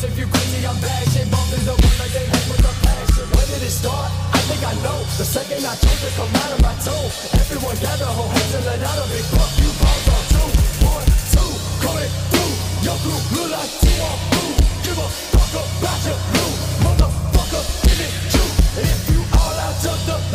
If you crazy, I'm bashing. Bump is the one that they hate with a passion. When did it start? I think I know. The second I chose to come out of my tone. Everyone gather, hold hands and let out a big fuck you. Balls on 2, 1, 2, coming through. Your crew look like 2 on blue. Give a fuck about your blue motherfucker. Give it true. If you all out to the